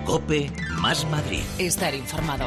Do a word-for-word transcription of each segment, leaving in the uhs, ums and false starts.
COPE más Madrid. Estar informado.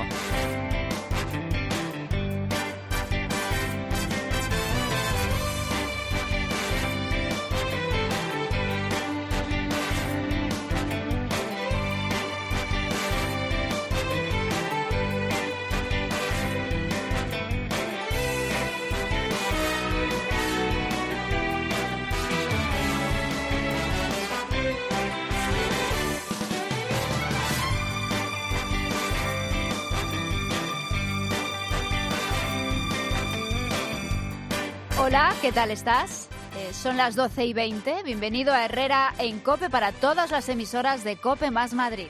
Hola, ¿qué tal estás? Eh, son las doce y veinte. Bienvenido a Herrera en COPE para todas las emisoras de COPE más Madrid.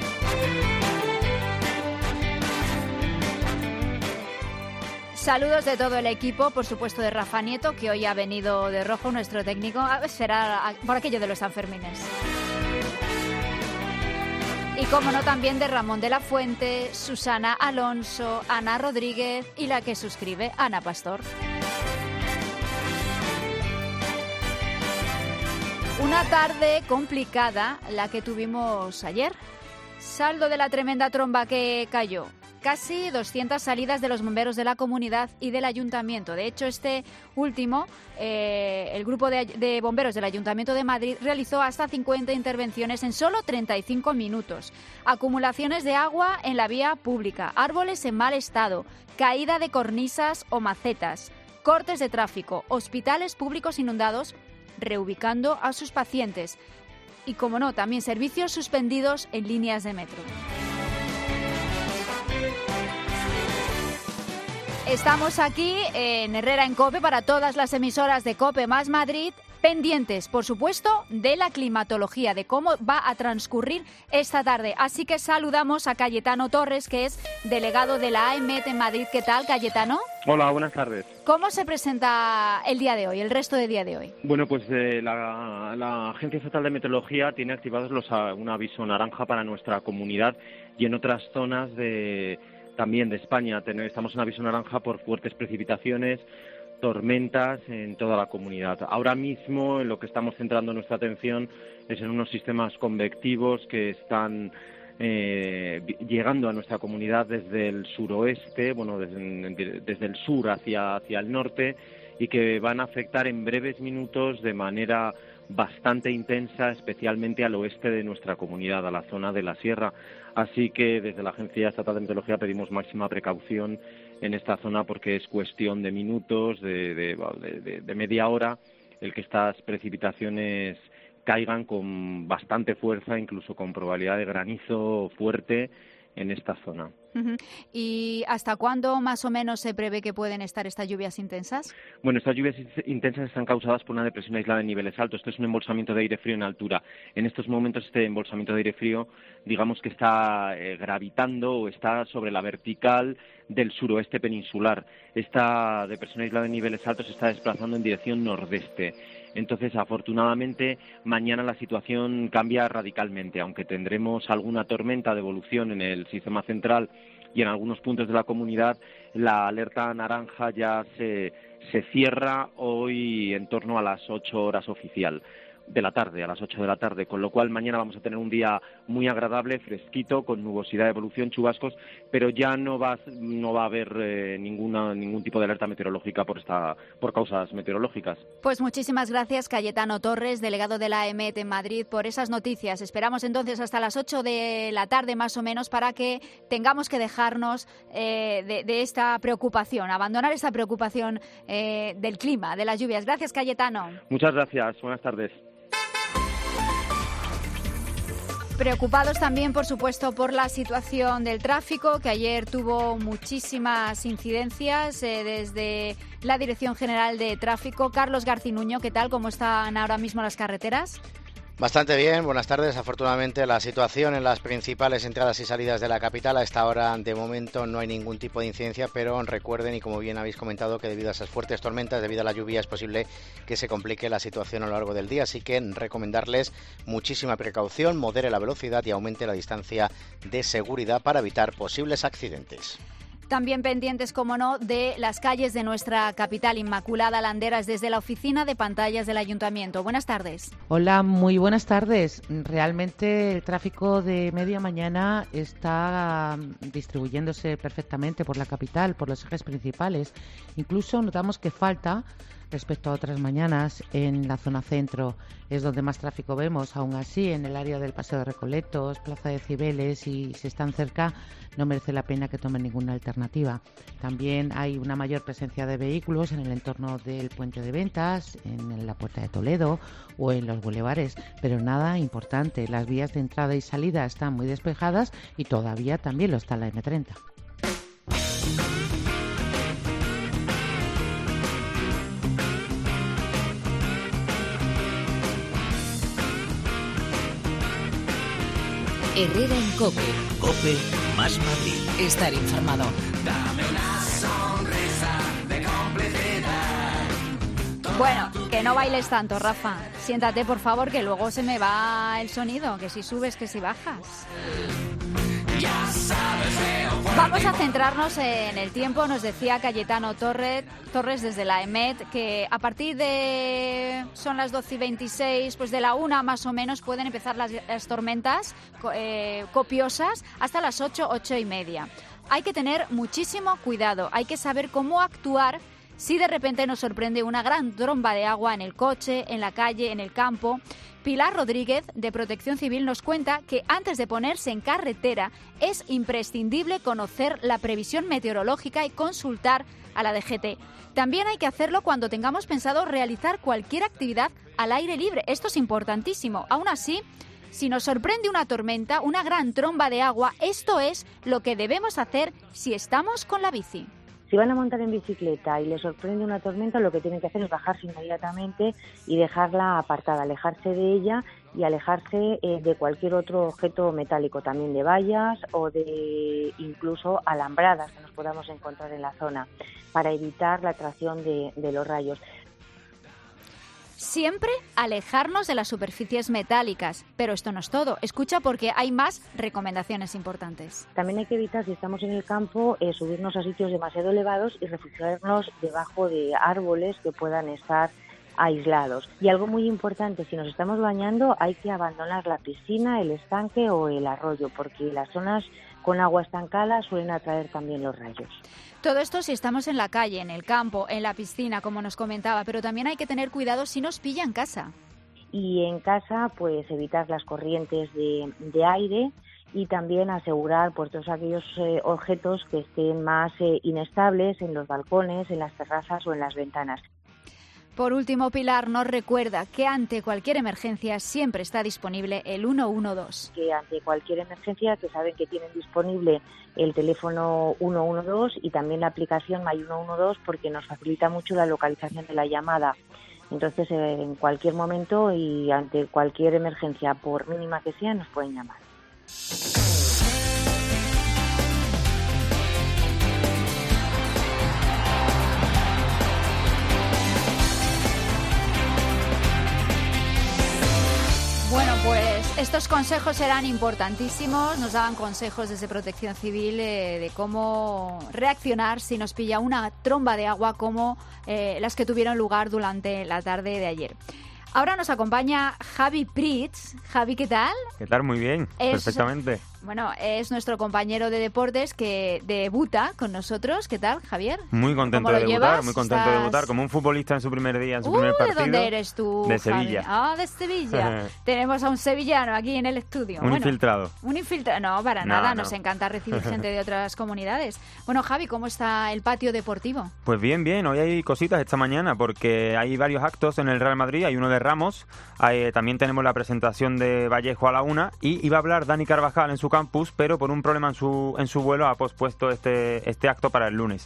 Saludos de todo el equipo, por supuesto de Rafa Nieto, que hoy ha venido de rojo, nuestro técnico. Será por aquello de los Sanfermines. Y como no, también de Ramón de la Fuente, Susana Alonso, Ana Rodríguez y la que suscribe, Ana Pastor. Una tarde complicada la que tuvimos ayer. Saldo de la tremenda tromba que cayó. Casi doscientas salidas de los bomberos de la comunidad y del ayuntamiento. De hecho, este último, eh, el grupo de, de bomberos del Ayuntamiento de Madrid realizó hasta cincuenta intervenciones en solo treinta y cinco minutos. Acumulaciones de agua en la vía pública, árboles en mal estado, caída de cornisas o macetas, cortes de tráfico, hospitales públicos inundados, reubicando a sus pacientes y, como no, también servicios suspendidos en líneas de metro. Estamos aquí en Herrera en COPE para todas las emisoras de COPE más Madrid, pendientes, por supuesto, de la climatología, de cómo va a transcurrir esta tarde. Así que saludamos a Cayetano Torres, que es delegado de la AEMET en Madrid. ¿Qué tal, Cayetano? Hola, buenas tardes. ¿Cómo se presenta el día de hoy, el resto del día de hoy? Bueno, pues eh, la, la Agencia Estatal de Meteorología tiene activados los, un aviso naranja para nuestra comunidad y en otras zonas de también de España. Tenemos, estamos en aviso naranja por fuertes precipitaciones, tormentas en toda la comunidad. Ahora mismo en lo que estamos centrando nuestra atención es en unos sistemas convectivos que están eh, llegando a nuestra comunidad desde el suroeste, bueno, desde, desde el sur hacia, hacia el norte, y que van a afectar en breves minutos de manera bastante intensa, especialmente al oeste de nuestra comunidad, a la zona de la sierra. Así que desde la Agencia Estatal de Meteorología pedimos máxima precaución en esta zona porque es cuestión de minutos, de, de, de, de media hora, el que estas precipitaciones caigan con bastante fuerza, incluso con probabilidad de granizo fuerte en esta zona. Uh-huh. ¿Y hasta cuándo más o menos se prevé que pueden estar estas lluvias intensas? Bueno, estas lluvias intensas están causadas por una depresión aislada en niveles altos. Esto es un embolsamiento de aire frío en altura. En estos momentos este embolsamiento de aire frío, digamos que está eh, gravitando o está sobre la vertical del suroeste peninsular. Esta depresión aislada en niveles altos se está desplazando en dirección nordeste. Entonces, afortunadamente, mañana la situación cambia radicalmente, aunque tendremos alguna tormenta de evolución en el sistema central y en algunos puntos de la comunidad. La alerta naranja ya se, se cierra hoy en torno a las ocho horas oficial de la tarde, a las ocho de la tarde, con lo cual mañana vamos a tener un día muy agradable, fresquito, con nubosidad de evolución, chubascos, pero ya no va no va a haber eh, ninguna ningún tipo de alerta meteorológica por esta por causas meteorológicas. Pues muchísimas gracias, Cayetano Torres, delegado de la AEMET en Madrid, por esas noticias. Esperamos entonces hasta las ocho de la tarde más o menos para que tengamos que dejarnos eh, de, de esta preocupación, abandonar esta preocupación eh, del clima, de las lluvias. Gracias, Cayetano. Muchas gracias. Buenas tardes. Preocupados también, por supuesto, por la situación del tráfico, que ayer tuvo muchísimas incidencias eh, desde la Dirección General de Tráfico. Carlos Garcinuño, ¿qué tal? ¿Cómo están ahora mismo las carreteras? Bastante bien, buenas tardes. Afortunadamente la situación en las principales entradas y salidas de la capital a esta hora de momento no hay ningún tipo de incidencia, pero recuerden, y como bien habéis comentado, que debido a esas fuertes tormentas, debido a la lluvia, es posible que se complique la situación a lo largo del día, así que recomendarles muchísima precaución, modere la velocidad y aumente la distancia de seguridad para evitar posibles accidentes. También pendientes, como no, de las calles de nuestra capital. Inmaculada Landeras, desde la oficina de pantallas del Ayuntamiento. Buenas tardes. Hola, muy buenas tardes. Realmente el tráfico de media mañana está distribuyéndose perfectamente por la capital, por los ejes principales. Incluso notamos que falta respecto a otras mañanas en la zona centro. Es donde más tráfico vemos. Aún así, en el área del Paseo de Recoletos, Plaza de Cibeles, y si están cerca, no merece la pena que tomen ninguna alternativa. También hay una mayor presencia de vehículos en el entorno del Puente de Ventas, en la Puerta de Toledo o en los bulevares, pero nada importante. Las vías de entrada y salida están muy despejadas y todavía también lo está la eme treinta. Herrera en COPE. COPE más Madrid. Estar informado. Dame una sonrisa de complicidad. Bueno, que no bailes tanto, Rafa. Siéntate, por favor, que luego se me va el sonido. Que si subes, que si bajas. Ya sabes, veo por Vamos ti. a centrarnos en el tiempo. Nos decía Cayetano Torres, Torres desde la EMET que a partir de, son las doce y veintiséis, pues de la una más o menos pueden empezar las, las tormentas eh, copiosas hasta las ocho, ocho y media. Hay que tener muchísimo cuidado, hay que saber cómo actuar si de repente nos sorprende una gran tromba de agua en el coche, en la calle, en el campo. Pilar Rodríguez, de Protección Civil, nos cuenta que antes de ponerse en carretera es imprescindible conocer la previsión meteorológica y consultar a la D G T. También hay que hacerlo cuando tengamos pensado realizar cualquier actividad al aire libre. Esto es importantísimo. Aún así, si nos sorprende una tormenta, una gran tromba de agua, esto es lo que debemos hacer si estamos con la bici. Si van a montar en bicicleta y les sorprende una tormenta, lo que tienen que hacer es bajarse inmediatamente y dejarla apartada, alejarse de ella y alejarse eh, de cualquier otro objeto metálico, también de vallas o de incluso alambradas que nos podamos encontrar en la zona, para evitar la atracción de, de los rayos. Siempre alejarnos de las superficies metálicas, pero esto no es todo. Escucha, porque hay más recomendaciones importantes. También hay que evitar, si estamos en el campo, eh, subirnos a sitios demasiado elevados y refugiarnos debajo de árboles que puedan estar aislados. Y algo muy importante, si nos estamos bañando, hay que abandonar la piscina, el estanque o el arroyo, porque las zonas con agua estancada suelen atraer también los rayos. Todo esto si estamos en la calle, en el campo, en la piscina, como nos comentaba, pero también hay que tener cuidado si nos pilla en casa. Y en casa, pues evitar las corrientes de, de aire y también asegurar pues todos aquellos eh, objetos que estén más eh, inestables en los balcones, en las terrazas o en las ventanas. Por último, Pilar nos recuerda que ante cualquier emergencia siempre está disponible el uno uno dos. Que ante cualquier emergencia, que saben que tienen disponible el teléfono uno uno dos y también la aplicación My uno uno dos, porque nos facilita mucho la localización de la llamada. Entonces, eh, en cualquier momento y ante cualquier emergencia, por mínima que sea, nos pueden llamar. Bueno, pues estos consejos eran importantísimos. Nos daban consejos desde Protección Civil eh, de cómo reaccionar si nos pilla una tromba de agua como eh, las que tuvieron lugar durante la tarde de ayer. Ahora nos acompaña Javi Prits. Javi, ¿qué tal? ¿Qué tal? Muy bien, Es- perfectamente. Bueno, es nuestro compañero de deportes que debuta con nosotros. ¿Qué tal, Javier? Muy contento ¿Cómo de lo debutar, llevas? muy contento de ¿Estás- debutar, como un futbolista en su primer día, en su Uh, primer ¿de partido. dónde eres tú, De Javi? Sevilla. Ah, de Sevilla. Tenemos a un sevillano aquí en el estudio. Un Bueno, infiltrado. Un infiltrado. No, para No, nada. no. Nos encanta recibir gente de otras comunidades. Bueno, Javi, ¿cómo está el patio deportivo? Pues bien, bien, hoy hay cositas esta mañana porque hay varios actos en el Real Madrid, hay uno de Ramos, hay- también tenemos la presentación de Vallejo a la una y iba a hablar Dani Carvajal en su campus, pero por un problema en su, en su vuelo ha pospuesto este, este acto para el lunes.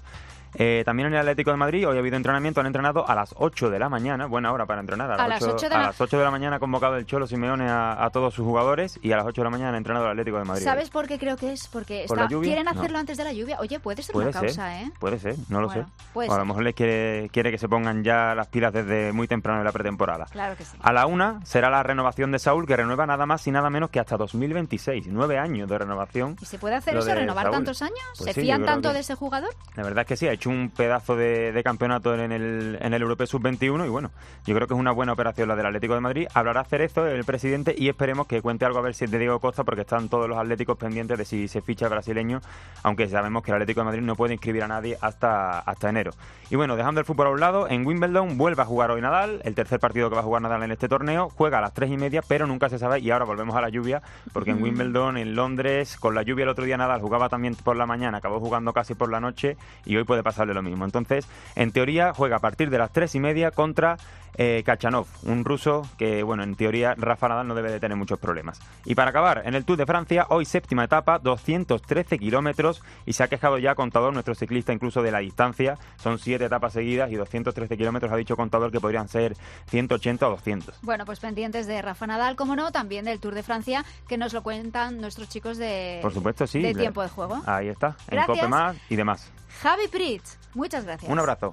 Eh, también en el Atlético de Madrid hoy ha habido entrenamiento, han entrenado a las ocho de la mañana, buena hora para entrenar, a, A las las ocho, ocho de a la- las ocho de la mañana ha convocado el Cholo Simeone a, a todos sus jugadores y a las ocho de la mañana ha entrenado el Atlético de Madrid. ¿Sabes por qué creo que es? Porque ¿Por está- la lluvia? quieren No. hacerlo antes de la lluvia. Oye, puede ser Puede una ser, causa, ¿eh? puede ser, no lo Bueno, sé. puede O a lo ser. mejor les quiere, quiere que se pongan ya las pilas desde muy temprano en la pretemporada. Claro que sí. A la una será la renovación de Saúl, que renueva nada más y nada menos que hasta dos mil veintiséis. Nueve años de renovación. ¿Y se puede hacer Lo eso, de renovar Saúl. tantos años? Pues ¿Se sí, yo fían creo tanto que- de ese jugador? La verdad es que sí, ha hecho un pedazo de, de campeonato en el, en el Europeo sub veintiuno y bueno, yo creo que es una buena operación la del Atlético de Madrid. Hablará Cerezo, el presidente, y esperemos que cuente algo a ver si es de Diego Costa, porque están todos los atléticos pendientes de si se ficha el brasileño, aunque sabemos que el Atlético de Madrid no puede inscribir a nadie hasta, hasta enero. Y bueno, dejando el fútbol a un lado, en Wimbledon vuelve a jugar hoy Nadal, el tercer partido que va a jugar Nadal en este torneo, juega a las tres y media, pero nunca se sabe, y ahora volvemos a la lluvia, porque en Wimbledon, en Londres, con la lluvia el otro día Nadal jugaba también por la mañana, acabó jugando casi por la noche, y hoy puede pasarle lo mismo. Entonces, en teoría, juega a partir de las tres y media contra eh, Kachanov, un ruso que, bueno, en teoría Rafa Nadal no debe de tener muchos problemas. Y para acabar, en el Tour de Francia, hoy séptima etapa, doscientos trece kilómetros, y se ha quejado ya Contador, nuestro ciclista, incluso de la distancia. Son siete etapas seguidas y doscientos trece kilómetros, ha dicho Contador que podrían ser ciento ochenta o doscientos. Bueno, pues pendientes de Rafa Nadal, como no, también del Tour de Francia, que nos lo cuentan nuestros chicos de, Por supuesto, sí. de Le- Tiempo de Juego. Ahí está, en Gracias. Cope Más y demás. Javi Pritz, muchas gracias. Un abrazo.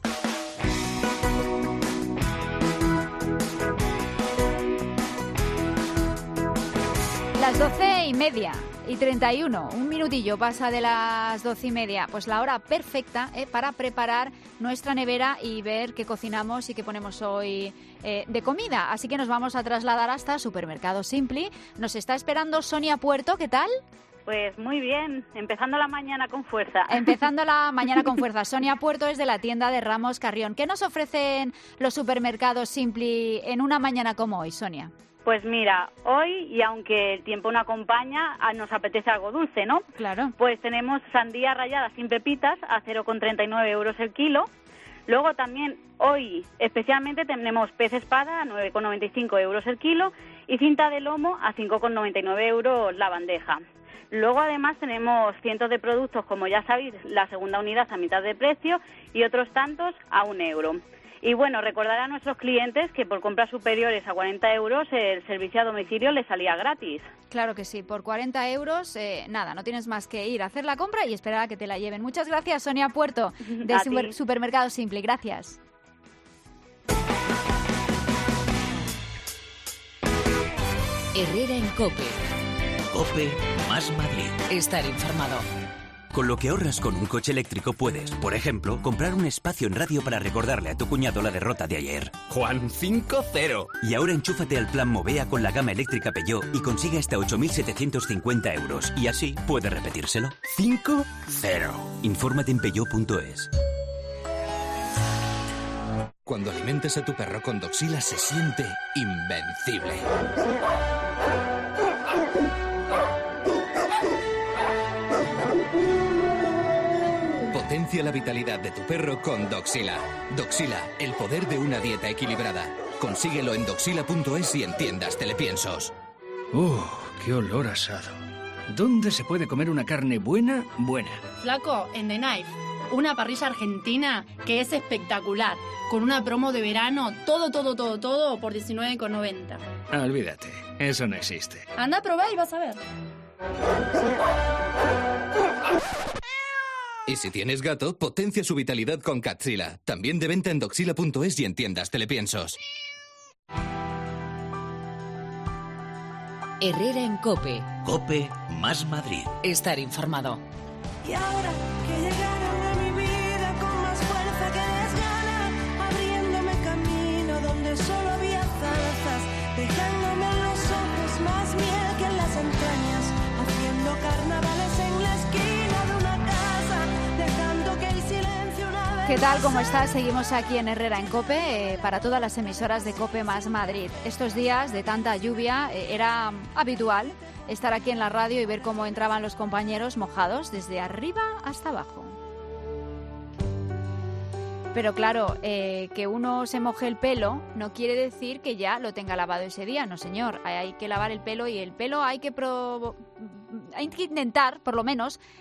Las doce y media y treinta y uno, un minutillo pasa de las doce y media, pues la hora perfecta eh, para preparar nuestra nevera y ver qué cocinamos y qué ponemos hoy eh, de comida. Así que nos vamos a trasladar hasta Supermercado Simpli. Nos está esperando Sonia Puerto, ¿qué tal? Pues muy bien, empezando la mañana con fuerza. Empezando la mañana con fuerza. Sonia Puerto es de la tienda de Ramos Carrión. ¿Qué nos ofrecen los supermercados Simpli en una mañana como hoy, Sonia? Pues mira, hoy, y aunque el tiempo no acompaña, a- nos apetece algo dulce, ¿no? Claro. Pues tenemos sandía rallada sin pepitas a cero coma treinta y nueve euros el kilo. Luego también hoy especialmente tenemos pez espada a nueve coma noventa y cinco euros el kilo y cinta de lomo a cinco coma noventa y nueve euros la bandeja. Luego además tenemos cientos de productos, como ya sabéis, la segunda unidad a mitad de precio y otros tantos a un euro. Y bueno, recordar a nuestros clientes que por compras superiores a cuarenta euros el servicio a domicilio les salía gratis. Claro que sí, por cuarenta euros, eh, nada, no tienes más que ir a hacer la compra y esperar a que te la lleven. Muchas gracias, Sonia Puerto, de A Super- ti. Supermercado Simpli. Gracias. Herrera en Cope. Cope más Madrid. Estar informado. Con lo que ahorras con un coche eléctrico puedes, por ejemplo, comprar un espacio en radio para recordarle a tu cuñado la derrota de ayer. Juan, cinco cero. Y ahora enchúfate al plan Movea con la gama eléctrica Peugeot y consigue hasta ocho mil setecientos cincuenta euros. Y así puedes repetírselo. cinco cero. Infórmate en peugeot punto es. Cuando alimentes a tu perro con Doxila se siente invencible. Potencia la vitalidad de tu perro con Doxila. Doxila, el poder de una dieta equilibrada. Consíguelo en doxila punto es y en tiendas Telepiensos. ¡Uh, qué olor asado! ¿Dónde se puede comer una carne buena, buena? Flaco, en The Knife. Una parrilla argentina que es espectacular. Con una promo de verano, todo, todo, todo, todo por diecinueve con noventa. Ah, olvídate, eso no existe. Anda a probar y vas a ver. Y si tienes gato, potencia su vitalidad con Catzila. También de venta en doxila punto es y en tiendas Telepiensos. Herrera en Cope. Cope más Madrid. Estar informado. Y ahora que llegaron a mi vida con más fuerza que desgana, abriéndome camino donde solo había zarzas, dejándome en los ojos más miel que en las entrañas, haciendo carnavales en la esquina de una casa, dejando que el silencio una vez. ¿Qué tal? ¿Cómo estás? Seguimos aquí en Herrera en Cope, eh, para todas las emisoras de Cope más Madrid. Estos días de tanta lluvia eh, era habitual estar aquí en la radio y ver cómo entraban los compañeros mojados desde arriba hasta abajo. Pero claro, eh, que uno se moje el pelo no quiere decir que ya lo tenga lavado ese día, no señor. Hay, hay que lavar el pelo y el pelo hay que, pro... hay que intentar, por lo menos,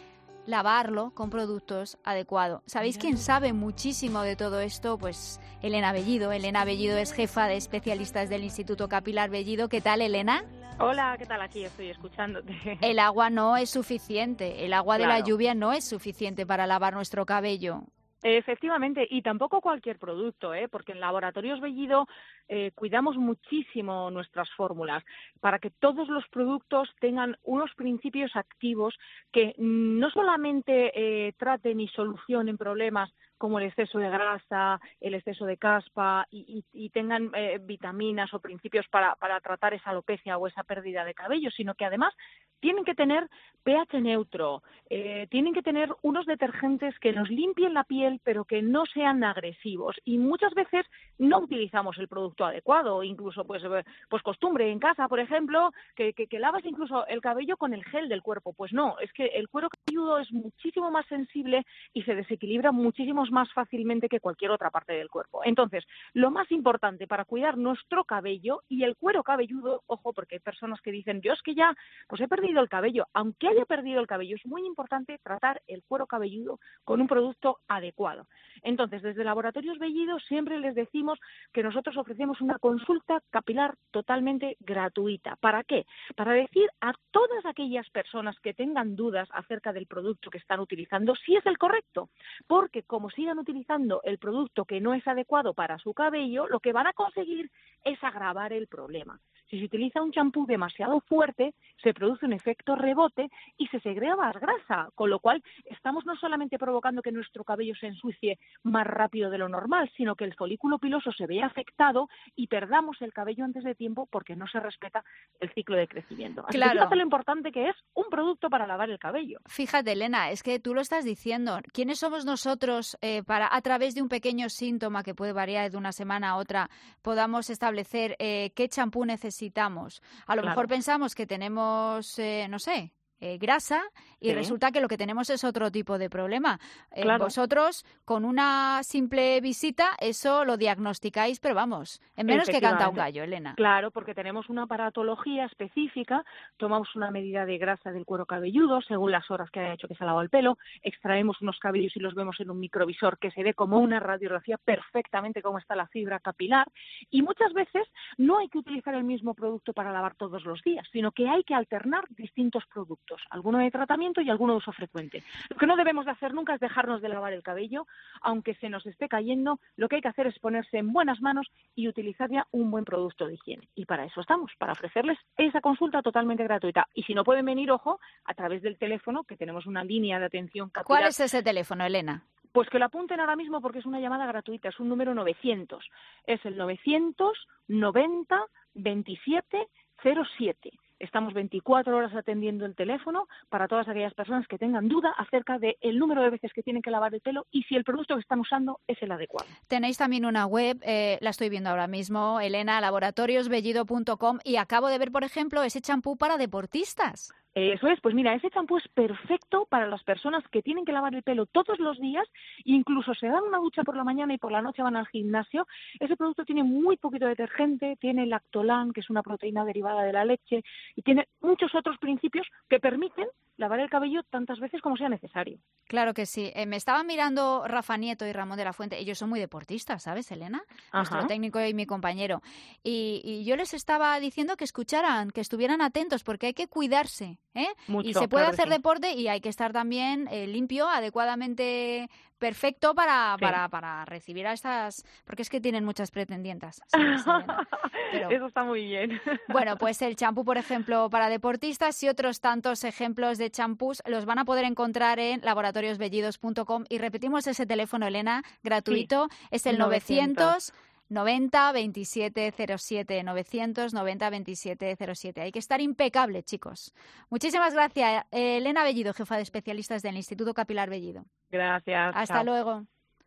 lavarlo con productos adecuados. ¿Sabéis quién sabe muchísimo de todo esto? Pues Elena Bellido. Elena Bellido es jefa de especialistas del Instituto Capilar Bellido. ¿Qué tal, Elena? Hola, ¿qué tal? Aquí estoy escuchándote. El agua no es suficiente, el agua Claro. de la lluvia no es suficiente para lavar nuestro cabello. Efectivamente, y tampoco cualquier producto, ¿eh? Porque en Laboratorios Bellido eh, cuidamos muchísimo nuestras fórmulas para que todos los productos tengan unos principios activos que no solamente eh, traten y solucionen problemas como el exceso de grasa, el exceso de caspa y, y, y tengan eh, vitaminas o principios para, para tratar esa alopecia o esa pérdida de cabello, sino que además tienen que tener pH neutro, eh, tienen que tener unos detergentes que nos limpien la piel pero que no sean agresivos, y muchas veces no utilizamos el producto adecuado, incluso pues, pues costumbre en casa, por ejemplo, que, que, que lavas incluso el cabello con el gel del cuerpo. Pues no, es que el cuero cabelludo es muchísimo más sensible y se desequilibra muchísimo más fácilmente que cualquier otra parte del cuerpo. Entonces, lo más importante para cuidar nuestro cabello y el cuero cabelludo, ojo, porque hay personas que dicen, yo es que ya pues he perdido el cabello. Aunque haya perdido el cabello, es muy importante tratar el cuero cabelludo con un producto adecuado. Entonces, desde Laboratorios Bellido siempre les decimos que nosotros ofrecemos una consulta capilar totalmente gratuita. ¿Para qué? Para decir a todas aquellas personas que tengan dudas acerca del producto que están utilizando si es el correcto, porque como sigan utilizando el producto que no es adecuado para su cabello, lo que van a conseguir es agravar el problema. Si se utiliza un champú demasiado fuerte, se produce un efecto rebote y se segrega más grasa, con lo cual estamos no solamente provocando que nuestro cabello se ensucie más rápido de lo normal, sino que el folículo piloso se vea afectado y perdamos el cabello antes de tiempo porque no se respeta el ciclo de crecimiento. Así Claro. que fíjate lo importante que es un producto para lavar el cabello. Fíjate, Elena, es que tú lo estás diciendo. ¿Quiénes somos nosotros eh, para, a través de un pequeño síntoma que puede variar de una semana a otra, podamos establecer eh, qué champú necesitamos? A lo Claro. mejor pensamos que tenemos, eh, no sé, eh, grasa y Sí. resulta que lo que tenemos es otro tipo de problema. Eh, Claro. Vosotros, con una simple visita, eso lo diagnosticáis, pero vamos, en menos que canta un Efectivamente. gallo, Elena. Claro, porque tenemos una aparatología específica, tomamos una medida de grasa del cuero cabelludo según las horas que haya hecho que se ha lavado el pelo, extraemos unos cabellos y los vemos en un microvisor que se ve como una radiografía perfectamente cómo está la fibra capilar, y muchas veces no hay que utilizar el mismo producto para lavar todos los días, sino que hay que alternar distintos productos, alguno de tratamiento y alguno de uso frecuente. Lo que no debemos de hacer nunca es dejarnos de lavar el cabello, aunque se nos esté cayendo. Lo que hay que hacer es ponerse en buenas manos y utilizar ya un buen producto de higiene. Y para eso estamos, para ofrecerles esa consulta totalmente gratuita. Y si no pueden venir, ojo, a través del teléfono, que tenemos una línea de atención capilar. ¿Cuál es ese teléfono, Elena? Pues que lo apunten ahora mismo porque es una llamada gratuita, es un número novecientos. Es el novecientos noventa veintisiete cero siete. Estamos veinticuatro horas atendiendo el teléfono para todas aquellas personas que tengan duda acerca del número de veces que tienen que lavar el pelo y si el producto que están usando es el adecuado. Tenéis también una web, eh, la estoy viendo ahora mismo, Elena, laboratorios bellido punto com, y acabo de ver, por ejemplo, ese champú para deportistas. Eso es, pues mira, ese champú es perfecto para las personas que tienen que lavar el pelo todos los días, incluso se dan una ducha por la mañana y por la noche van al gimnasio. Ese producto tiene muy poquito detergente, tiene lactolán, que es una proteína derivada de la leche, y tiene muchos otros principios que permiten lavar el cabello tantas veces como sea necesario. Claro que sí. Eh, me estaban mirando Rafa Nieto y Ramón de la Fuente. Ellos son muy deportistas, ¿sabes, Elena? Nuestro Ajá. técnico y mi compañero. Y, y yo les estaba diciendo que escucharan, que estuvieran atentos, porque hay que cuidarse, ¿eh? Mucho, y se puede claro que hacer sí. deporte y hay que estar también eh, limpio, adecuadamente perfecto para, Sí. para, para recibir a estas... Porque es que tienen muchas pretendientas. ¿sabes, Elena? Pero- Eso está muy bien. Bueno, pues el champú, por ejemplo, para deportistas y otros tantos ejemplos de champús los van a poder encontrar en laboratorios bellidos punto com. Y repetimos ese teléfono, Elena, gratuito, es el novecientos noventa veintisiete cero siete, novecientos noventa veintisiete cero siete. Hay que estar impecable, chicos. Muchísimas gracias, eh, Elena Bellido, jefa de especialistas del Instituto Capilar Bellido. Gracias. Hasta chao. luego.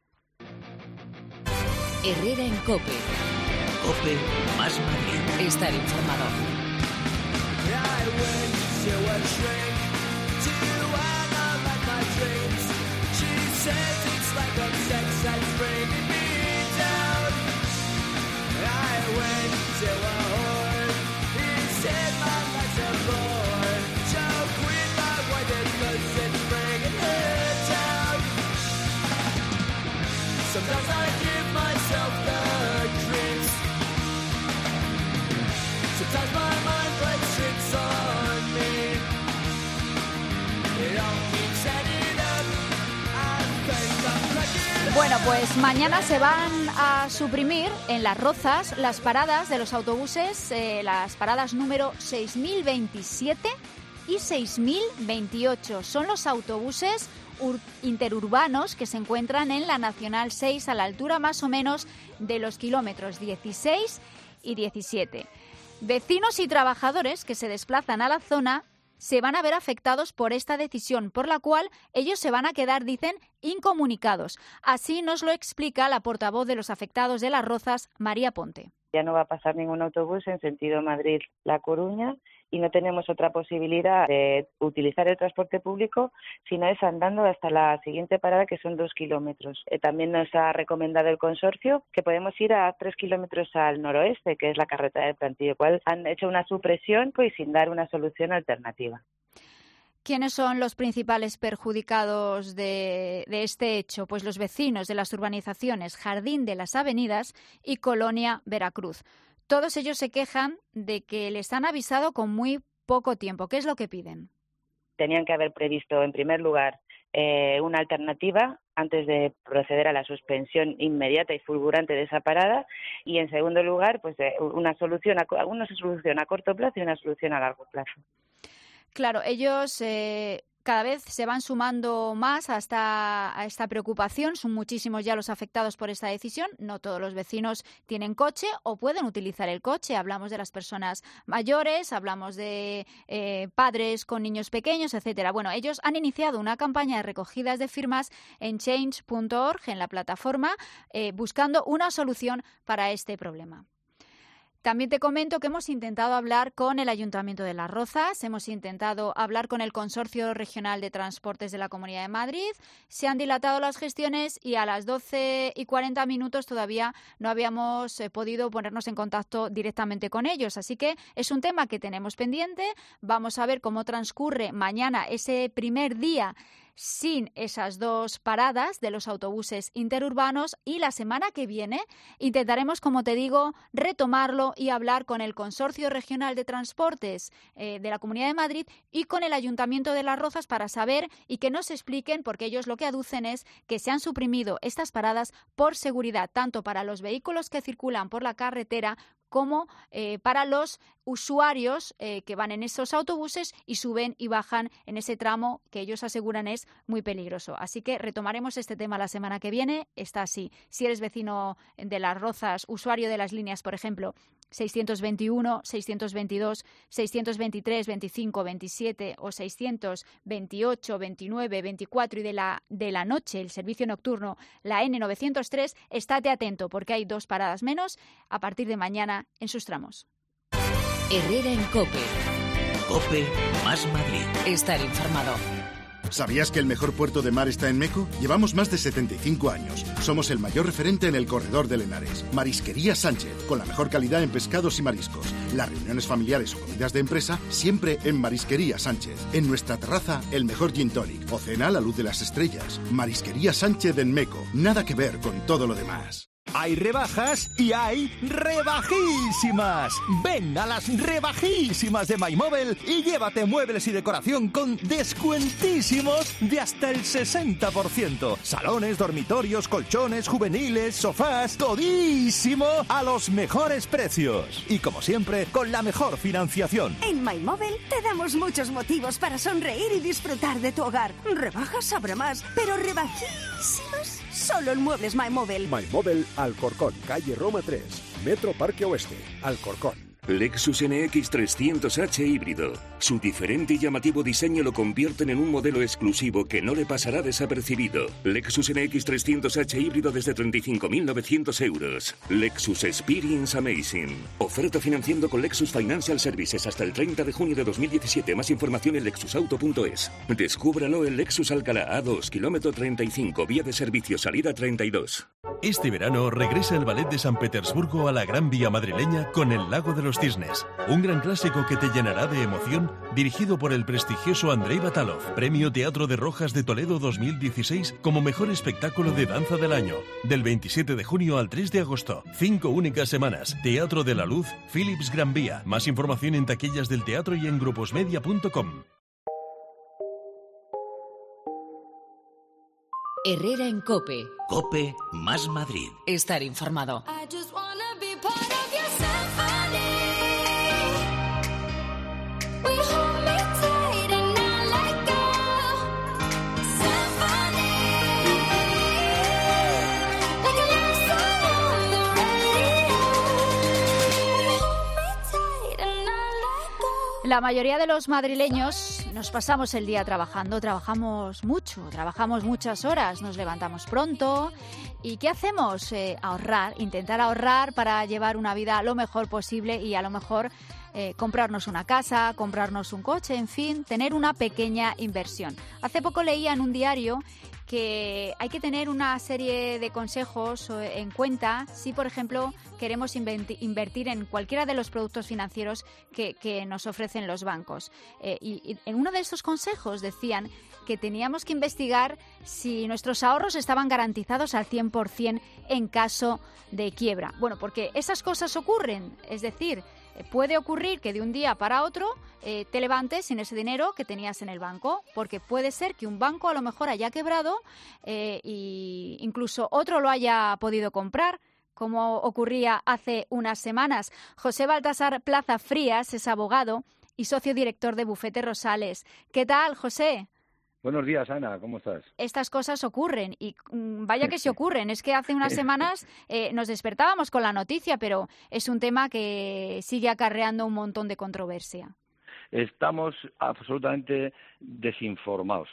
Herrera en COPE. COPE más Madrid. Estar informado. Bring it Bueno, pues mañana se van a suprimir en Las Rozas las paradas de los autobuses, eh, las paradas número seis mil veintisiete y seis mil veintiocho. Son los autobuses interurbanos que se encuentran en la Nacional seis, a la altura más o menos de los kilómetros dieciséis y diecisiete. Vecinos y trabajadores que se desplazan a la zona se van a ver afectados por esta decisión, por la cual ellos se van a quedar, dicen, incomunicados. Así nos lo explica la portavoz de los afectados de Las Rozas, María Ponte. Ya no va a pasar ningún autobús en sentido Madrid-La Coruña y no tenemos otra posibilidad de utilizar el transporte público si no es andando hasta la siguiente parada, que son dos kilómetros. Eh, también nos ha recomendado el consorcio que podemos ir a tres kilómetros al noroeste, que es la carretera del Plantillo, cual han hecho una supresión pues sin dar una solución alternativa. ¿Quiénes son los principales perjudicados de, de este hecho? Pues los vecinos de las urbanizaciones Jardín de las Avenidas y Colonia Veracruz. Todos ellos se quejan de que les han avisado con muy poco tiempo. ¿Qué es lo que piden? Tenían que haber previsto, en primer lugar, eh, una alternativa antes de proceder a la suspensión inmediata y fulgurante de esa parada, y en segundo lugar, pues eh, una solución, a, una solución a corto plazo y una solución a largo plazo. Claro, ellos eh, cada vez se van sumando más a esta, a esta preocupación. Son muchísimos ya los afectados por esta decisión. No todos los vecinos tienen coche o pueden utilizar el coche. Hablamos de las personas mayores, hablamos de eh, padres con niños pequeños, etcétera. Bueno, ellos han iniciado una campaña de recogidas de firmas en change punto org, en la plataforma, eh, buscando una solución para este problema. También te comento que hemos intentado hablar con el Ayuntamiento de Las Rozas, hemos intentado hablar con el Consorcio Regional de Transportes de la Comunidad de Madrid, se han dilatado las gestiones y a las doce y cuarenta minutos todavía no habíamos eh, podido ponernos en contacto directamente con ellos. Así que es un tema que tenemos pendiente. Vamos a ver cómo transcurre mañana ese primer día sin esas dos paradas de los autobuses interurbanos, y la semana que viene intentaremos, como te digo, retomarlo y hablar con el Consorcio Regional de Transportes eh, de la Comunidad de Madrid y con el Ayuntamiento de Las Rozas para saber y que nos expliquen, porque ellos lo que aducen es que se han suprimido estas paradas por seguridad, tanto para los vehículos que circulan por la carretera como eh, para los usuarios eh, que van en esos autobuses y suben y bajan en ese tramo que ellos aseguran es muy peligroso. Así que retomaremos este tema la semana que viene. Está así. Si eres vecino de Las Rozas, usuario de las líneas, por ejemplo, seiscientos veintiuno, seiscientos veintidós, seiscientos veintitrés, veinticinco, veintisiete o seiscientos veintiocho, veintinueve, veinticuatro y de la, de la noche, el servicio nocturno, la ene novecientos tres, estate atento porque hay dos paradas menos a partir de mañana en sus tramos. Herrera en COPE. COPE más Madrid. Estar informado. ¿Sabías que el mejor puerto de mar está en Meco? Llevamos más de setenta y cinco años. Somos el mayor referente en el corredor del Henares. Marisquería Sánchez, con la mejor calidad en pescados y mariscos. Las reuniones familiares o comidas de empresa, siempre en Marisquería Sánchez. En nuestra terraza, el mejor gin tonic. O cena a la luz de las estrellas. Marisquería Sánchez en Meco. Nada que ver con todo lo demás. Hay rebajas y hay rebajísimas. Ven a las rebajísimas de MyMobile y llévate muebles y decoración con descuentísimos de hasta el sesenta por ciento. Salones, dormitorios, colchones, juveniles, sofás, todísimo a los mejores precios. Y como siempre, con la mejor financiación. En MyMobile te damos muchos motivos para sonreír y disfrutar de tu hogar. Rebajas habrá más, pero rebajísimas solo en Muebles MyMobile. MyMobile Alcorcón, calle Roma tres, Metro Parque Oeste, Alcorcón. Lexus N X trescientos H híbrido. Su diferente y llamativo diseño lo convierten en un modelo exclusivo que no le pasará desapercibido. Lexus N X trescientos H híbrido desde treinta y cinco mil novecientos euros. Lexus Experience Amazing. Oferta financiando con Lexus Financial Services hasta el treinta de junio de dos mil diecisiete. Más información en lexusauto punto es. Descúbralo en Lexus Alcalá A dos, kilómetro treinta y cinco, vía de servicio salida treinta y dos. Este verano regresa el Ballet de San Petersburgo a la Gran Vía madrileña con El Lago de los Cisnes, un gran clásico que te llenará de emoción, dirigido por el prestigioso Andrei Batalov, Premio Teatro de Rojas de Toledo dos mil dieciséis como mejor espectáculo de danza del año, del veintisiete de junio al tres de agosto. Cinco únicas semanas. Teatro de la Luz, Philips Gran Vía. Más información en taquillas del teatro y en gruposmedia punto com. Herrera en COPE. COPE más Madrid. Estar informado. La mayoría de los madrileños nos pasamos el día trabajando, trabajamos mucho, trabajamos muchas horas, nos levantamos pronto. ¿Y qué hacemos? Eh, ahorrar, intentar ahorrar para llevar una vida lo mejor posible y a lo mejor eh, comprarnos una casa, comprarnos un coche, en fin, tener una pequeña inversión. Hace poco leía en un diario que hay que tener una serie de consejos en cuenta si, por ejemplo, queremos invertir en cualquiera de los productos financieros que, que nos ofrecen los bancos. Eh, y, y en uno de estos consejos decían que teníamos que investigar si nuestros ahorros estaban garantizados al cien por ciento en caso de quiebra. Bueno, porque esas cosas ocurren, es decir, puede ocurrir que de un día para otro eh, te levantes sin ese dinero que tenías en el banco, porque puede ser que un banco a lo mejor haya quebrado e eh, incluso otro lo haya podido comprar, como ocurría hace unas semanas. José Baltasar Plaza Frías es abogado y socio director de Bufete Rosales. ¿Qué tal, José? Buenos días, Ana, ¿cómo estás? Estas cosas ocurren y mmm, vaya que se ocurren. Es que hace unas semanas eh, nos despertábamos con la noticia, pero es un tema que sigue acarreando un montón de controversia. Estamos absolutamente desinformados.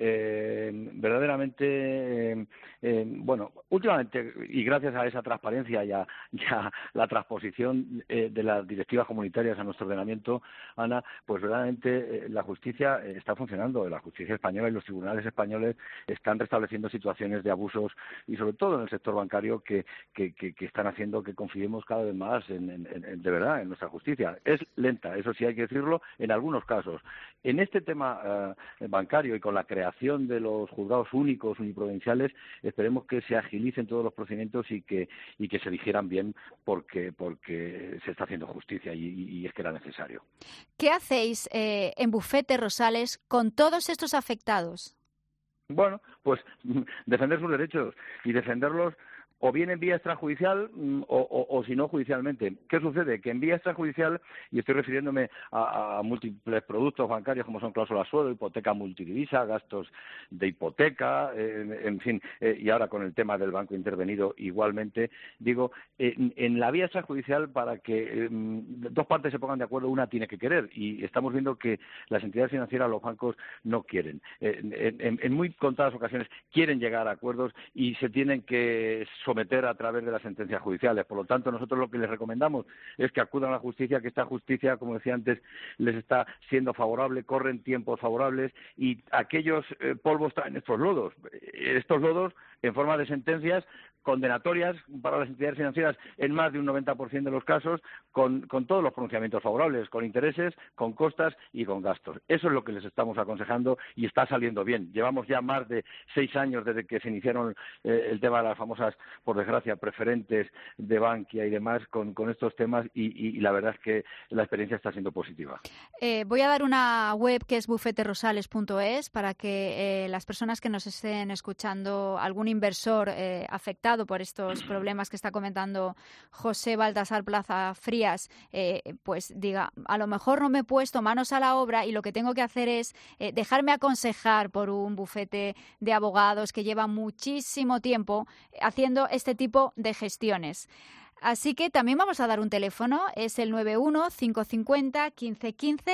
Eh, verdaderamente, eh, eh, bueno, últimamente, y gracias a esa transparencia y a, y a la transposición eh, de las directivas comunitarias a nuestro ordenamiento, Ana, pues verdaderamente eh, la justicia está funcionando. La justicia española y los tribunales españoles están restableciendo situaciones de abusos y sobre todo en el sector bancario que, que, que, que están haciendo que confiemos cada vez más en, en, en, de verdad en nuestra justicia. Es lenta, eso sí hay que decirlo, en algunos casos. En este tema eh, bancario y con la creación de los juzgados únicos, uniprovinciales, esperemos que se agilicen todos los procedimientos y que y que se digieran bien porque porque se está haciendo justicia y, y es que era necesario. ¿Qué hacéis eh, en Bufete Rosales con todos estos afectados? Bueno, pues defender sus derechos y defenderlos o bien en vía extrajudicial o, o, o si no judicialmente. ¿Qué sucede? Que en vía extrajudicial, y estoy refiriéndome a, a múltiples productos bancarios como son cláusulas suelo, hipoteca multidivisa, gastos de hipoteca, eh, en fin, eh, y ahora con el tema del banco intervenido igualmente, digo, eh, en la vía extrajudicial para que eh, dos partes se pongan de acuerdo, una tiene que querer, y estamos viendo que las entidades financieras, los bancos, no quieren. Eh, en, en, en muy contadas ocasiones quieren llegar a acuerdos y se tienen que someter a través de las sentencias judiciales. Por lo tanto, nosotros lo que les recomendamos es que acudan a la justicia, que esta justicia, como decía antes, les está siendo favorable, corren tiempos favorables y aquellos eh, polvos traen estos lodos. Estos lodos, en forma de sentencias condenatorias para las entidades financieras en más de un noventa por ciento de los casos, con, con todos los pronunciamientos favorables, con intereses, con costas y con gastos. Eso es lo que les estamos aconsejando y está saliendo bien. Llevamos ya más de seis años desde que se iniciaron eh, el tema de las famosas, por desgracia, preferentes de Bankia y demás con, con estos temas y, y, y la verdad es que la experiencia está siendo positiva. Eh, voy a dar una web que es bufete rosales punto es para que eh, las personas que nos estén escuchando, algún inversor eh, afectado por estos problemas que está comentando José Baltasar Plaza Frías, eh, pues diga, a lo mejor no me he puesto manos a la obra y lo que tengo que hacer es eh, dejarme aconsejar por un bufete de abogados que lleva muchísimo tiempo haciendo este tipo de gestiones. Así que también vamos a dar un teléfono, es el nueve uno cinco cinco cero uno cinco uno cinco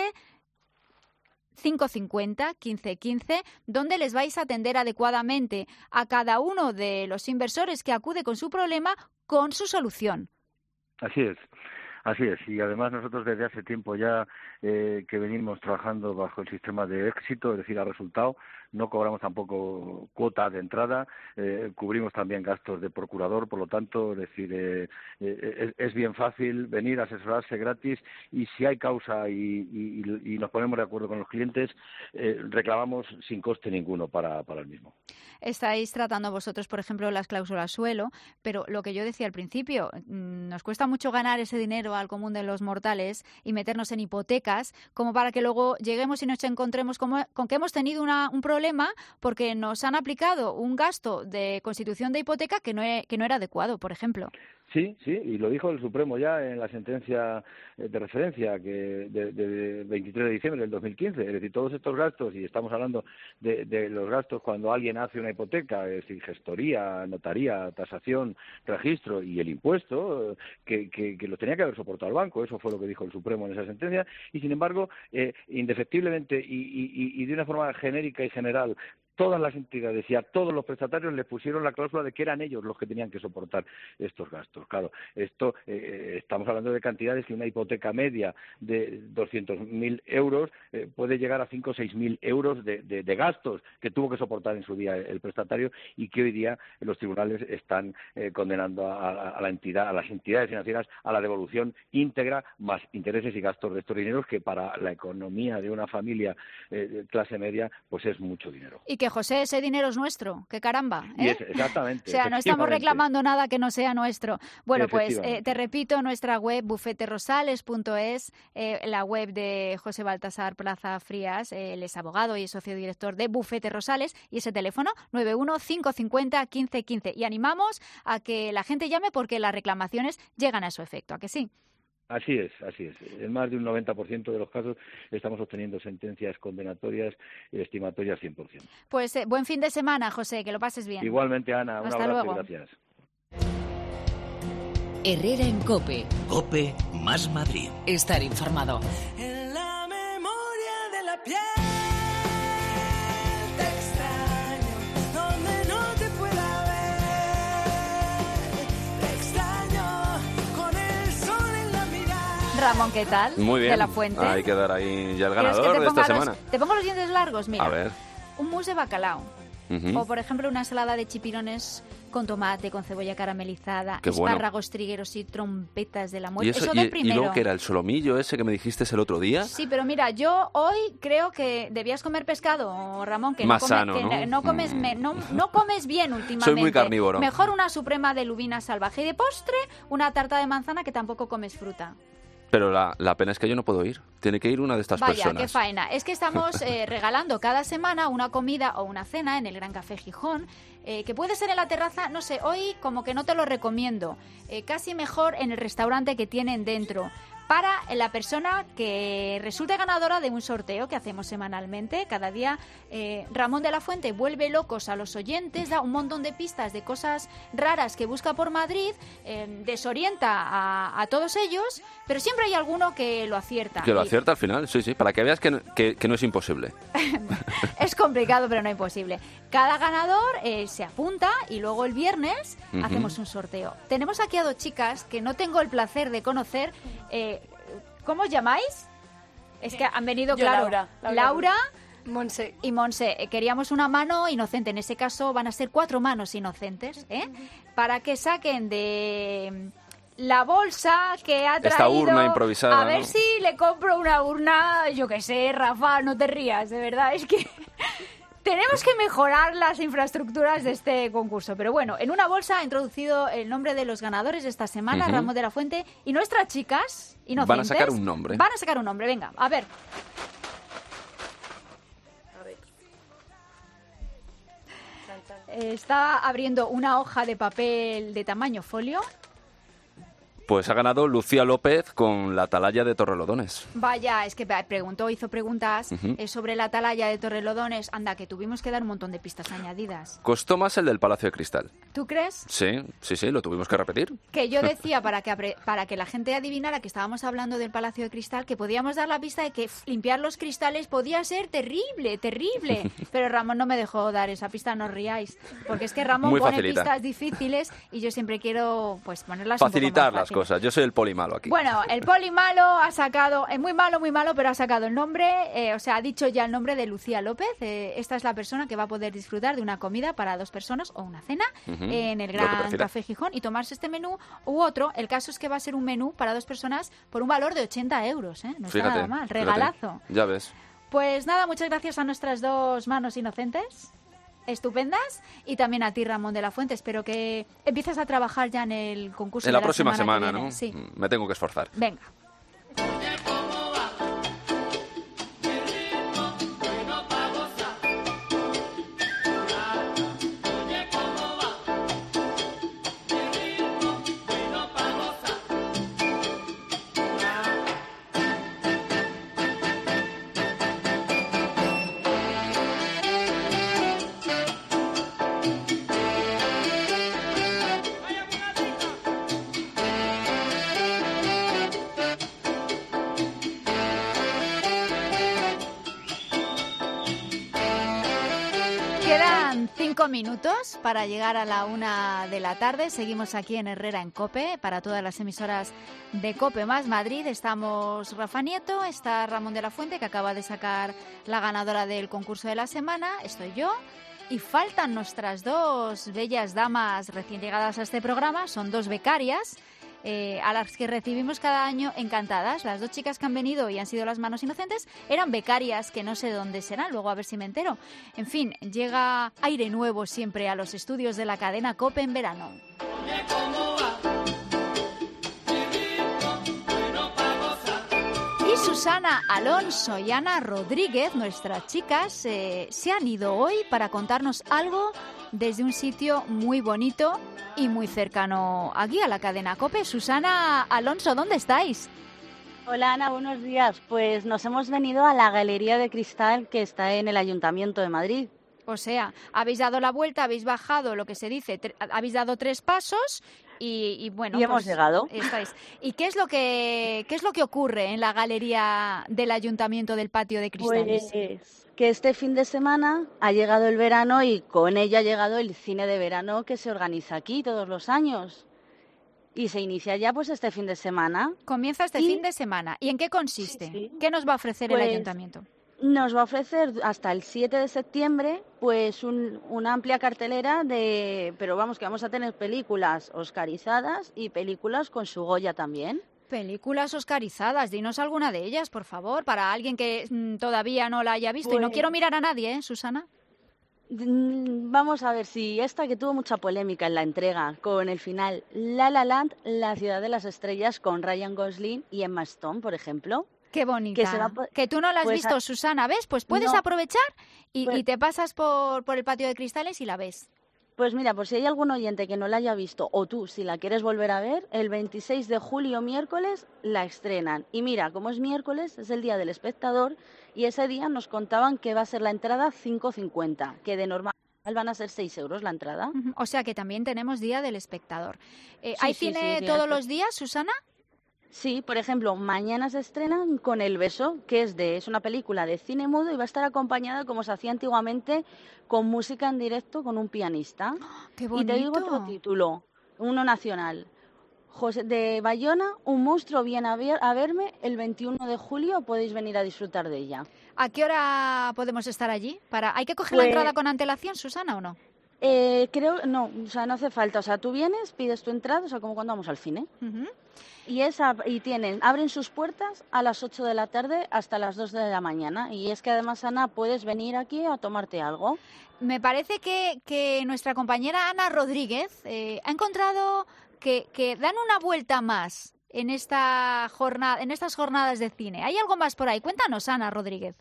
cinco cinco cero uno cinco uno cinco, donde les vais a atender adecuadamente a cada uno de los inversores que acude con su problema con su solución. Así es. Así es, y además nosotros desde hace tiempo ya eh, que venimos trabajando bajo el sistema de éxito, es decir, a resultado, no cobramos tampoco cuota de entrada, eh, cubrimos también gastos de procurador, por lo tanto, es decir, eh, eh, es, es bien fácil venir a asesorarse gratis y si hay causa y, y, y nos ponemos de acuerdo con los clientes, eh, reclamamos sin coste ninguno para, para el mismo. Estáis tratando vosotros, por ejemplo, las cláusulas suelo, pero lo que yo decía al principio, nos cuesta mucho ganar ese dinero dinero al común de los mortales y meternos en hipotecas, como para que luego lleguemos y nos encontremos como, con que hemos tenido una, un problema porque nos han aplicado un gasto de constitución de hipoteca que no, e, que no era adecuado, por ejemplo. Sí, sí, y lo dijo el Supremo ya en la sentencia de referencia que de, de veintitrés de diciembre del dos mil quince. Es decir, todos estos gastos, y estamos hablando de, de los gastos cuando alguien hace una hipoteca, es decir, gestoría, notaría, tasación, registro y el impuesto, que, que, que lo tenía que haber soportado el banco. Eso fue lo que dijo el Supremo en esa sentencia. Y, sin embargo, eh, indefectiblemente y, y, y de una forma genérica y general, todas las entidades y a todos los prestatarios les pusieron la cláusula de que eran ellos los que tenían que soportar estos gastos. Claro, esto eh, estamos hablando de cantidades que una hipoteca media de doscientos mil euros eh, puede llegar a cinco o seis mil euros de, de, de gastos que tuvo que soportar en su día el prestatario y que hoy día los tribunales están eh, condenando a, a la entidad, a las entidades financieras a la devolución íntegra más intereses y gastos de estos dineros, que para la economía de una familia eh, de clase media pues es mucho dinero. Y que, José, ese dinero es nuestro, que caramba, ¿eh? Y es, exactamente. O sea, no estamos reclamando nada que no sea nuestro. Bueno, pues eh, te repito, nuestra web, bufete rosales punto es, eh, la web de José Baltasar Plaza Frías, eh, él es abogado y es socio director de Bufete Rosales, y ese teléfono nueve uno cinco cinco cero uno cinco uno cinco. Y animamos a que la gente llame porque las reclamaciones llegan a su efecto, ¿a que sí? Así es, así es. En más de un noventa por ciento de los casos estamos obteniendo sentencias condenatorias y estimatorias cien por ciento. Pues eh, buen fin de semana, José, que lo pases bien. Igualmente, Ana, un Hasta abrazo luego. y gracias. Herrera en COPE. COPE más Madrid. Estar informado. En la memoria de la piel te extraño, donde no te pueda ver. Te extraño con el sol en la mirada. Ramón, ¿qué tal? Muy bien. De la Fuente. Hay que dar ahí ya el ¿Quieres que ganador te de esta ponga semana. Los, te pongo los dientes largos, mira. A ver. Un mousse de bacalao. Uh-huh. O, por ejemplo, una ensalada de chipirones con tomate, con cebolla caramelizada, Qué bueno. espárragos, trigueros y trompetas de la ¿Y muerte. eso, Eso y, de y primero. luego que era el solomillo ese que me dijiste el otro día? Sí, pero mira, yo hoy creo que debías comer pescado, Ramón, que, Más no, come- sano, que ¿no? no comes me- no, no comes bien últimamente. Soy muy carnívoro. Mejor una suprema de lubina salvaje y de postre una tarta de manzana, que tampoco comes fruta. Pero la, la pena es que yo no puedo ir. Tiene que ir una de estas Vaya, personas. qué faena. Es que estamos eh, regalando cada semana una comida o una cena en el Gran Café Gijón, eh, que puede ser en la terraza, no sé, hoy como que no te lo recomiendo. Eh, casi mejor en el restaurante que tienen dentro. Para la persona que resulte ganadora de un sorteo que hacemos semanalmente. Cada día eh, Ramón de la Fuente vuelve locos a los oyentes, da un montón de pistas de cosas raras que busca por Madrid, eh, desorienta a, a todos ellos, pero siempre hay alguno que lo acierta. Que lo Y acierta al final, sí, sí. Para que veas que, no- que, que no es imposible. es complicado, pero no imposible. Cada ganador eh, se apunta y luego el viernes Ujú. hacemos un sorteo. Tenemos aquí a dos chicas que no tengo el placer de conocer. Eh, ¿Cómo os llamáis? Es que han venido, Yo, claro. Laura. Laura. Laura Monse. y Monse. Eh, Queríamos una mano inocente. En ese caso van a ser cuatro manos inocentes, ¿eh? Para que saquen de la bolsa que ha traído. Esta urna improvisada, A ver ¿no? si le compro una urna, yo qué sé, Rafa, no te rías, de verdad. Es que tenemos que mejorar las infraestructuras de este concurso. Pero bueno, en una bolsa ha introducido el nombre de los ganadores de esta semana, Ujú. Ramón de la Fuente, y nuestras chicas inocentes. Van a sacar un nombre. Van a sacar un nombre, venga, a ver. Eh, Está abriendo una hoja de papel de tamaño folio. Pues ha ganado Lucía López con la atalaya de Torrelodones. Vaya, es que preguntó, hizo preguntas Ujú. eh, sobre la atalaya de Torrelodones. Anda, que tuvimos que dar un montón de pistas añadidas. Costó más el del Palacio de Cristal. ¿Tú crees? Sí, sí, sí, lo tuvimos que repetir. Que yo decía, para que, apre- para que la gente adivinara que estábamos hablando del Palacio de Cristal, que podíamos dar la pista de que pf, limpiar los cristales podía ser terrible, terrible. Pero Ramón no me dejó dar esa pista, no os riáis. Porque es que Ramón Muy pone facilita. pistas difíciles y yo siempre quiero pues ponerlas un poco Facilitar más las fáciles. cosas. Yo soy el poli malo aquí. Bueno, el poli malo ha sacado, es muy malo, muy malo, pero ha sacado el nombre, eh, o sea, ha dicho ya el nombre de Lucía López. Eh, esta es la persona que va a poder disfrutar de una comida para dos personas o una cena Ujú, en el lo que Gran prefiera. Café Gijón y tomarse este menú u otro. El caso es que va a ser un menú para dos personas por un valor de ochenta euros, ¿eh? No está Fíjate, nada mal, fíjate. regalazo. Ya ves. Pues nada, muchas gracias a nuestras dos manos inocentes. estupendas, y también a ti, Ramón de la Fuente. Espero que empieces a trabajar ya en el concurso en de la, la próxima semana, semana, ¿no? Sí. Me tengo que esforzar. Venga. Cinco minutos para llegar a la una de la tarde. Seguimos aquí en Herrera en COPE para todas las emisoras de COPE más Madrid. Estamos Rafa Nieto, está Ramón de la Fuente, que acaba de sacar la ganadora del concurso de la semana. Estoy yo. Y faltan nuestras dos bellas damas recién llegadas a este programa. Son dos becarias. Eh, a las que recibimos cada año encantadas. Las dos chicas que han venido y han sido las manos inocentes eran becarias, que no sé dónde serán, luego a ver si me entero. En fin, llega aire nuevo siempre a los estudios de la cadena COPE en verano. Y Susana Alonso y Ana Rodríguez, nuestras chicas, eh, se han ido hoy para contarnos algo desde un sitio muy bonito y muy cercano aquí a la cadena COPE. Susana Alonso, ¿dónde estáis? Hola Ana, buenos días. Pues nos hemos venido a la Galería de Cristal que está en el Ayuntamiento de Madrid. O sea, habéis dado la vuelta, habéis bajado, lo que se dice, tre- habéis dado tres pasos y, y bueno, y hemos pues, llegado. Estáis. ¿Y qué es lo que qué es lo que ocurre en la Galería del Ayuntamiento del Patio de Cristales? Pues que este fin de semana ha llegado el verano y con ello ha llegado el cine de verano que se organiza aquí todos los años. Y se inicia ya pues este fin de semana. Comienza este y... fin de semana. ¿Y en qué consiste? Sí, sí. ¿Qué nos va a ofrecer pues... el Ayuntamiento? Nos va a ofrecer hasta el siete de septiembre pues un, una amplia cartelera de, pero vamos que vamos a tener películas oscarizadas y películas con su Goya también. Películas oscarizadas, dinos alguna de ellas, por favor, para alguien que mm, todavía no la haya visto. Pues... Y no quiero mirar a nadie, ¿eh, Susana? Vamos a ver si esta que tuvo mucha polémica en la entrega con el final La La Land, La Ciudad de las Estrellas con Ryan Gosling y Emma Stone, por ejemplo. Qué bonita. Que, se va po- que tú no la has pues visto, a... Susana, ¿ves? Pues puedes no. aprovechar y, pues... y te pasas por, por el Patio de Cristales y la ves. Pues mira, por si hay algún oyente que no la haya visto, o tú, si la quieres volver a ver, el veintiséis de julio, miércoles, la estrenan. Y mira, como es miércoles, es el Día del Espectador, y ese día nos contaban que va a ser la entrada cinco cincuenta, que de normal van a ser seis euros la entrada. O sea que también tenemos Día del Espectador. Eh, sí, ¿Hay sí, cine sí, todos los días, Susana? Sí, por ejemplo, mañana se estrenan Con el beso, que es de es una película de cine mudo y va a estar acompañada, como se hacía antiguamente, con música en directo con un pianista. ¡Qué bonito! Y te digo otro título, uno nacional. José de Bayona, Un monstruo viene a, ver, a verme, el veintiuno de julio podéis venir a disfrutar de ella. ¿A qué hora podemos estar allí? Para ¿Hay que coger pues... la entrada con antelación, Susana, o no? Eh, creo, no, o sea, no hace falta. O sea, tú vienes, pides tu entrada, o sea, como cuando vamos al cine. Uh-huh. Y, esa, y tienen, abren sus puertas a las ocho de la tarde hasta las dos de la mañana. Y es que además, Ana, puedes venir aquí a tomarte algo. Me parece que, que nuestra compañera Ana Rodríguez eh, ha encontrado que, que dan una vuelta más en, esta jornada, en estas jornadas de cine. ¿Hay algo más por ahí? Cuéntanos, Ana Rodríguez.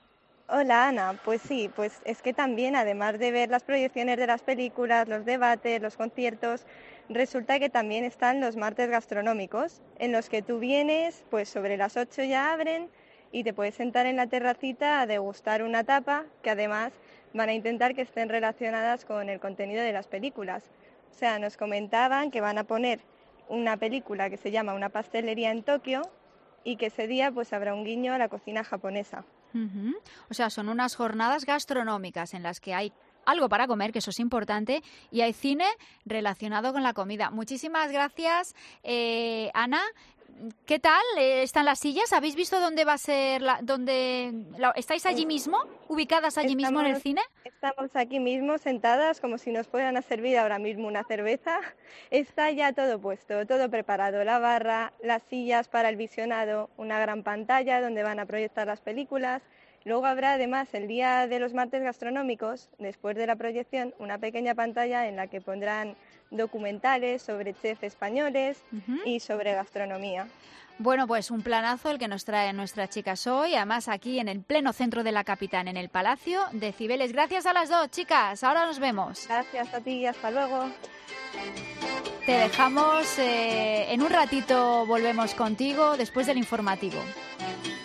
Hola Ana, pues sí, pues es que también además de ver las proyecciones de las películas, los debates, los conciertos, resulta que también están los martes gastronómicos, en los que tú vienes, pues sobre las ocho ya abren y te puedes sentar en la terracita a degustar una tapa que además van a intentar que estén relacionadas con el contenido de las películas. O sea, nos comentaban que van a poner una película que se llama Una pastelería en Tokio y que ese día pues habrá un guiño a la cocina japonesa. Uh-huh. O sea, son unas jornadas gastronómicas en las que hay algo para comer, que eso es importante, y hay cine relacionado con la comida. Muchísimas gracias, eh, Ana. ¿Qué tal? ¿Están las sillas? ¿Habéis visto dónde va a ser? La, dónde, la, ¿Estáis allí mismo? ¿Ubicadas allí Estamos, mismo en el cine? Estamos aquí mismo sentadas como si nos fueran a servir ahora mismo una cerveza. Está ya todo puesto, todo preparado, la barra, las sillas para el visionado, una gran pantalla donde van a proyectar las películas. Luego habrá además el día de los martes gastronómicos, después de la proyección, una pequeña pantalla en la que pondrán documentales sobre chefs españoles uh-huh. y sobre gastronomía. Bueno, pues un planazo el que nos trae nuestras chicas hoy, además aquí en el pleno centro de la capital, en el Palacio de Cibeles. Gracias a las dos, chicas. Ahora nos vemos. Gracias a ti, hasta luego. Te dejamos, eh, en un ratito volvemos contigo después del informativo.